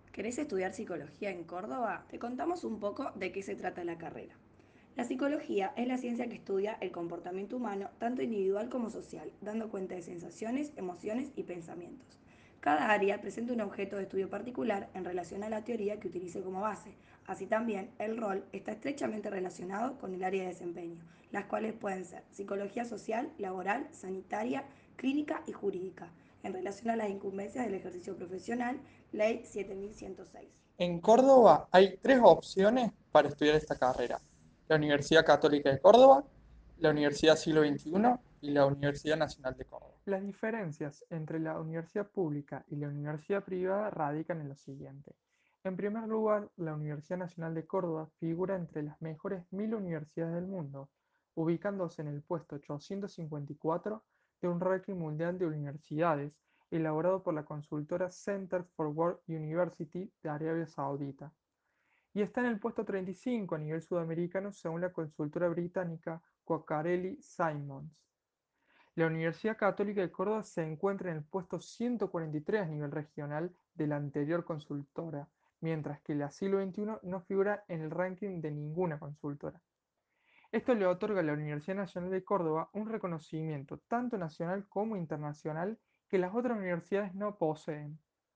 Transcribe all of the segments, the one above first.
¿Querés estudiar psicología en Córdoba? Te contamos un poco de qué se trata la carrera. La psicología es la ciencia que estudia el comportamiento humano, tanto individual como social, dando cuenta de sensaciones, emociones y pensamientos. Cada área presenta un objeto de estudio particular en relación a la teoría que utilice como base. Así también, el rol está estrechamente relacionado con el área de desempeño, las cuales pueden ser psicología social, laboral, sanitaria, clínica y jurídica, en relación a las incumbencias del ejercicio profesional, Ley 7106. En Córdoba hay tres opciones para estudiar esta carrera: la Universidad Católica de Córdoba, la Universidad Siglo XXI y la Universidad Nacional de Córdoba. Las diferencias entre la universidad pública y la universidad privada radican en lo siguiente. En primer lugar, la Universidad Nacional de Córdoba figura entre las mejores 1000 universidades del mundo, ubicándose en el puesto 854 de un ranking mundial de universidades elaborado por la consultora Center for World University de Arabia Saudita, y está en el puesto 35 a nivel sudamericano según la consultora británica Quacquarelli Simons. La Universidad Católica de Córdoba se encuentra en el puesto 143 a nivel regional de la anterior consultora, mientras que la siglo XXI no figura en el ranking de ninguna consultora. Esto le otorga a la Universidad Nacional de Córdoba un reconocimiento tanto nacional como internacional que las otras universidades no poseen.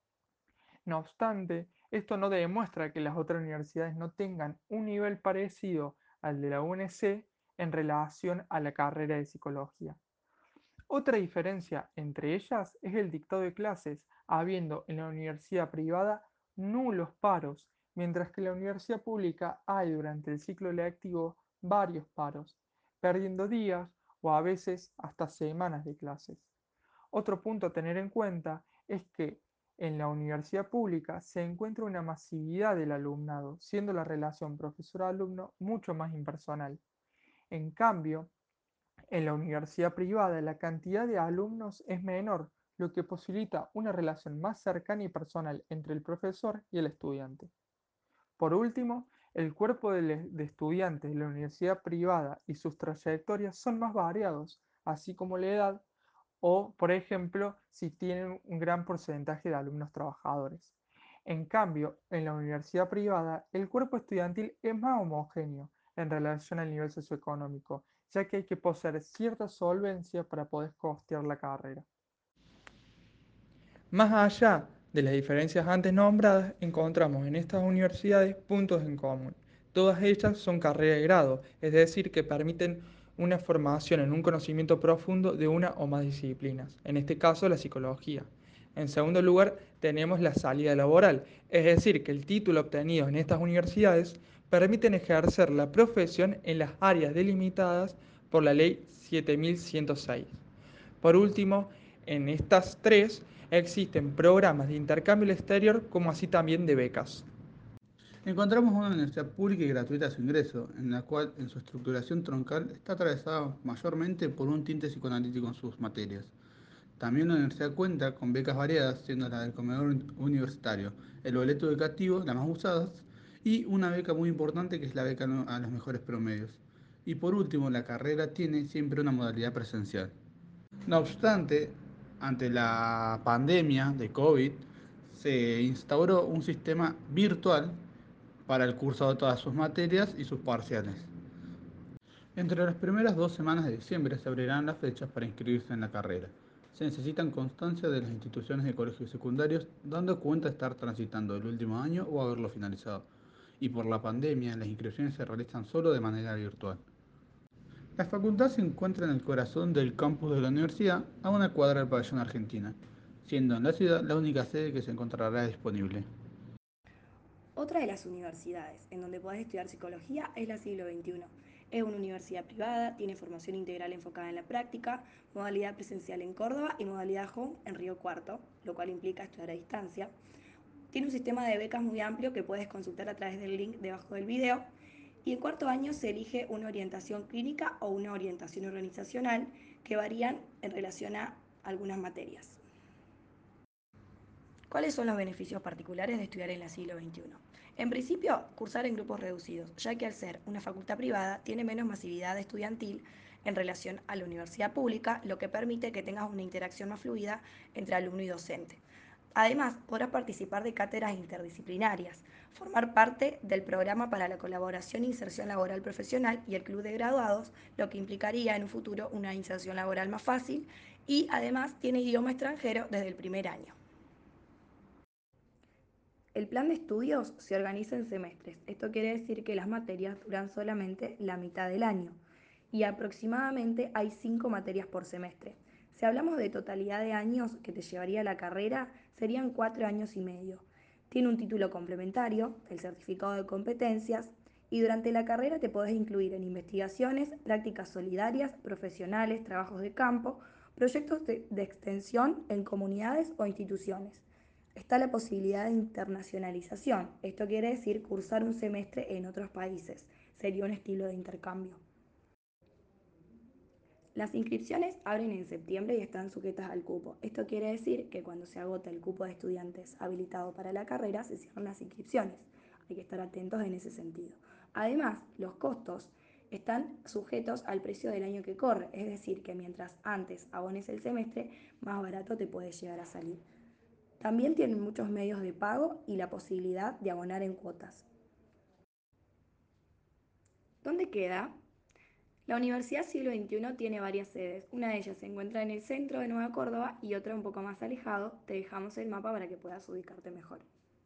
No obstante, esto no demuestra que las otras universidades no tengan un nivel parecido al de la UNC en relación a la carrera de psicología. Otra diferencia entre ellas es el dictado de clases, habiendo en la universidad privada nulos paros, mientras que en la universidad pública hay durante el ciclo lectivo varios paros, perdiendo días o a veces hasta semanas de clases. Otro punto a tener en cuenta es que en la universidad pública se encuentra una masividad del alumnado, siendo la relación profesor-alumno mucho más impersonal. En cambio, en la universidad privada la cantidad de alumnos es menor, lo que posibilita una relación más cercana y personal entre el profesor y el estudiante. Por último, el cuerpo de estudiantes de la universidad privada y sus trayectorias son más variados, así como la edad o, por ejemplo, si tienen un gran porcentaje de alumnos trabajadores. En cambio, en la universidad privada, el cuerpo estudiantil es más homogéneo en relación al nivel socioeconómico, ya que hay que poseer cierta solvencia para poder costear la carrera. Más allá de las diferencias antes nombradas, encontramos en estas universidades puntos en común. Todas ellas son carreras de grado, es decir, que permiten una formación en un conocimiento profundo de una o más disciplinas, en este caso la psicología. En segundo lugar, tenemos la salida laboral, es decir, que el título obtenido en estas universidades permiten ejercer la profesión en las áreas delimitadas por la Ley 7106. Por último, en estas tres existen programas de intercambio al exterior como así también de becas. Encontramos una universidad pública y gratuita a su ingreso, en la cual en su estructuración troncal está atravesada mayormente por un tinte psicoanalítico en sus materias. También la universidad cuenta con becas variadas, siendo la del comedor universitario, el boleto educativo, las más usadas, y una beca muy importante que es la beca a los mejores promedios. Y por último, la carrera tiene siempre una modalidad presencial. No obstante, ante la pandemia de COVID, se instauró un sistema virtual para el curso de todas sus materias y sus parciales. Entre las primeras 2 semanas de diciembre se abrirán las fechas para inscribirse en la carrera. Se necesitan constancia de las instituciones de colegios secundarios dando cuenta de estar transitando el último año o haberlo finalizado. Y por la pandemia, las inscripciones se realizan solo de manera virtual. La facultad se encuentra en el corazón del campus de la universidad, a una cuadra del pabellón Argentina, siendo en la ciudad la única sede que se encontrará disponible. Otra de las universidades en donde podés estudiar psicología es la Siglo XXI. Es una universidad privada, tiene formación integral enfocada en la práctica, modalidad presencial en Córdoba y modalidad home en Río Cuarto, lo cual implica estudiar a distancia. Tiene un sistema de becas muy amplio que puedes consultar a través del link debajo del video. Y en cuarto año se elige una orientación clínica o una orientación organizacional que varían en relación a algunas materias. ¿Cuáles son los beneficios particulares de estudiar en la siglo XXI? En principio, cursar en grupos reducidos, ya que al ser una facultad privada tiene menos masividad estudiantil en relación a la universidad pública, lo que permite que tengas una interacción más fluida entre alumno y docente. Además, podrás participar de cátedras interdisciplinarias, formar parte del programa para la colaboración e inserción laboral profesional y el club de graduados, lo que implicaría en un futuro una inserción laboral más fácil y además tiene idioma extranjero desde el primer año. El plan de estudios se organiza en semestres. Esto quiere decir que las materias duran solamente la mitad del año y aproximadamente hay 5 materias por semestre. Si hablamos de totalidad de años que te llevaría la carrera, serían 4 años y medio. Tiene un título complementario, el certificado de competencias, y durante la carrera te podés incluir en investigaciones, prácticas solidarias, profesionales, trabajos de campo, proyectos de extensión en comunidades o instituciones. Está la posibilidad de internacionalización. Esto quiere decir cursar un semestre en otros países. Sería un estilo de intercambio. Las inscripciones abren en septiembre y están sujetas al cupo. Esto quiere decir que cuando se agota el cupo de estudiantes habilitado para la carrera, se cierran las inscripciones. Hay que estar atentos en ese sentido. Además, los costos están sujetos al precio del año que corre, es decir, que mientras antes abones el semestre, más barato te puede llegar a salir. También tienen muchos medios de pago y la posibilidad de abonar en cuotas. ¿Dónde queda? La Universidad Siglo XXI tiene varias sedes. Una de ellas se encuentra en el centro de Nueva Córdoba y otra un poco más alejado. Te dejamos el mapa para que puedas ubicarte mejor.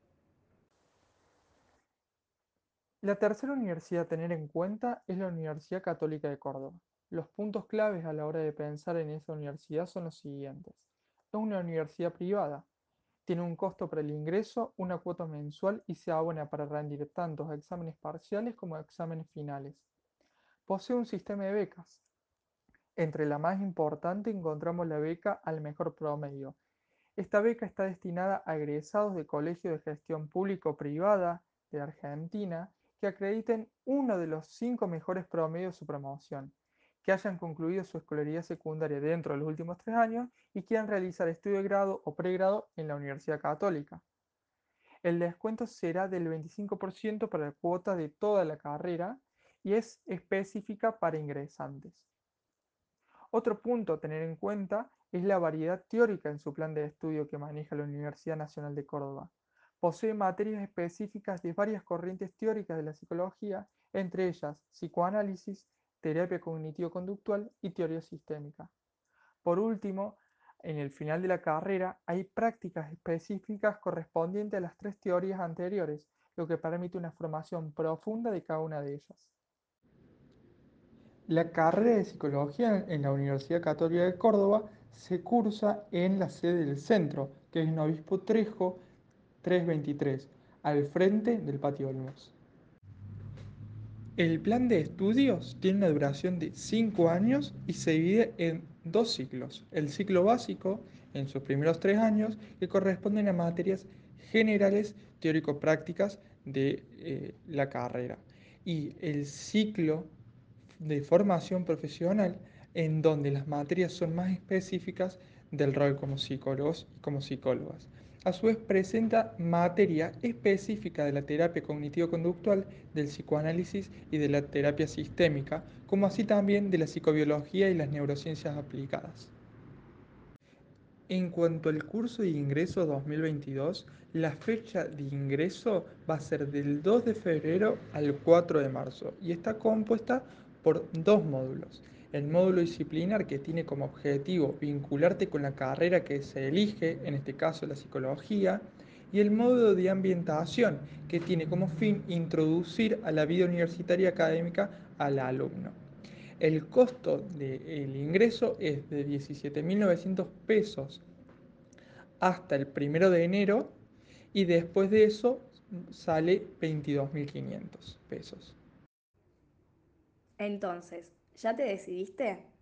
La tercera universidad a tener en cuenta es la Universidad Católica de Córdoba. Los puntos claves a la hora de pensar en esa universidad son los siguientes. Es una universidad privada. Tiene un costo para el ingreso, una cuota mensual y se abona para rendir tanto exámenes parciales como exámenes finales. Posee un sistema de becas. Entre la más importante encontramos la beca al mejor promedio. Esta beca está destinada a egresados de colegios de gestión público-privada de Argentina que acrediten uno de los 5 mejores promedios de su promoción, que hayan concluido su escolaridad secundaria dentro de los últimos 3 años y quieran realizar estudio de grado o pregrado en la Universidad Católica. El descuento será del 25% para la cuota de toda la carrera y es específica para ingresantes. Otro punto a tener en cuenta es la variedad teórica en su plan de estudio que maneja la Universidad Nacional de Córdoba. Posee materias específicas de varias corrientes teóricas de la psicología, entre ellas psicoanálisis, terapia cognitivo-conductual y teoría sistémica. Por último, en el final de la carrera hay prácticas específicas correspondientes a las 3 teorías anteriores, lo que permite una formación profunda de cada una de ellas. La carrera de psicología en la Universidad Católica de Córdoba se cursa en la sede del centro, que es en Obispo Trejo 323, al frente del Patio Olmos. El plan de estudios tiene una duración de 5 años y se divide en 2 ciclos. El ciclo básico, en sus primeros 3 años, que corresponden a materias generales teórico-prácticas de la carrera. Y el ciclo de formación profesional, en donde las materias son más específicas del rol como psicólogos y como psicólogas. A su vez presenta materia específica de la terapia cognitivo-conductual, del psicoanálisis y de la terapia sistémica, como así también de la psicobiología y las neurociencias aplicadas. En cuanto al curso de ingreso 2022, la fecha de ingreso va a ser del 2 de febrero al 4 de marzo y está compuesta por 2 módulos. El módulo disciplinar, que tiene como objetivo vincularte con la carrera que se elige, en este caso la psicología, y el módulo de ambientación, que tiene como fin introducir a la vida universitaria académica al alumno. El costo del ingreso es de 17.900 pesos hasta el 1 de enero y después de eso sale 22.500 pesos. Entonces, ¿ya te decidiste?